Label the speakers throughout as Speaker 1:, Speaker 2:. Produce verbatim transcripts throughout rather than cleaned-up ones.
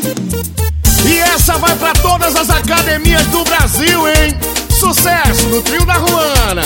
Speaker 1: E essa vai pra todas as academias do Brasil, hein? Sucesso do trio da Ruana.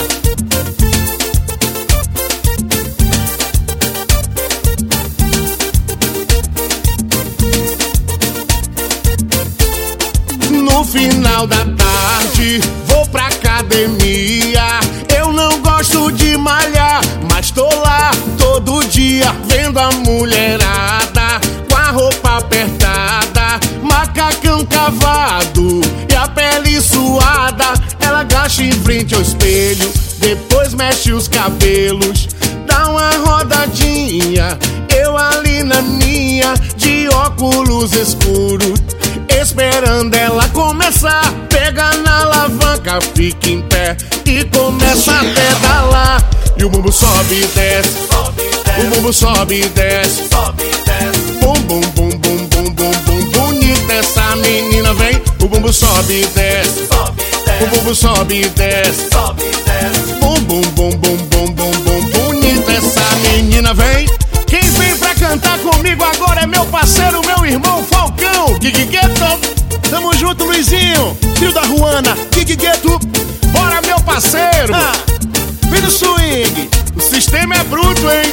Speaker 1: No final da tarde, vou pra academia. Eu não gosto de malhar, mas tô lá todo dia vendo a mulherada com a roupa apertada, macacão cavado e a pele suada. Ela agacha em frente ao espelho, depois mexe os cabelos, dá uma rodadinha. Eu ali na minha, de óculos escuros, esperando ela começar. Pega na alavanca, fica em pé e começa a pedalar. E o bumbum sobe e desce, o bumbum sobe e desce, bum bum bum bum bum bum bum. Bonita essa menina, vem. O bumbum sobe e desce, o bumbum sobe e desce, bum bum bum bum bum bum bum. Bonita essa menina, vem. Quem vem pra cantar comigo agora é meu parceiro, meu irmão Falcão, Gig Gueto. Tamo junto, Luizinho, trio da Ruana, Gig Gueto. Bora, meu parceiro. Ah, vem no swing. O sistema é bruto, hein?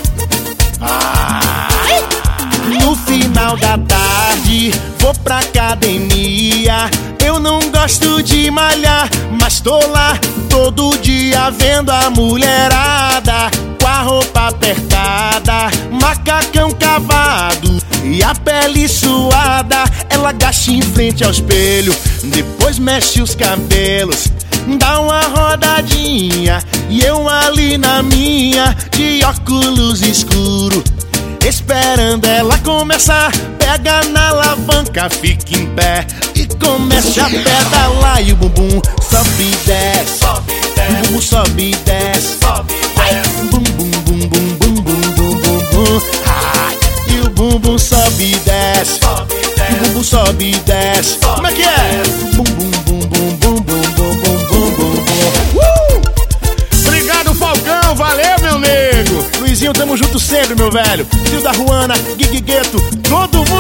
Speaker 1: Ah.
Speaker 2: No final da tarde, vou pra academia. Eu não gosto de malhar, mas tô lá todo dia vendo a mulherada com a roupa apertada, macacão cavado e a pele suada. Ela agacha em frente ao espelho, depois mexe os cabelos, dá uma rodadinha. E eu ali na minha, de óculos escuros, esperando ela começar. Pega na alavanca, fica em pé e começa a pedalar. E o bumbum sobe e desce, o bumbum sobe e desce, ai, bum bum bum bum bum bum bum bum bum. Ai, e o bumbum sobe e desce, e o bumbum sobe e desce. Como é que é? Bum bum bum bum bum bum bum bum bum bum bum.
Speaker 1: Uh! Obrigado, Falcão, valeu, meu nego.
Speaker 2: Luizinho, tamo junto sempre, meu velho. Trio da Ruana, Gig Gueto, todo mundo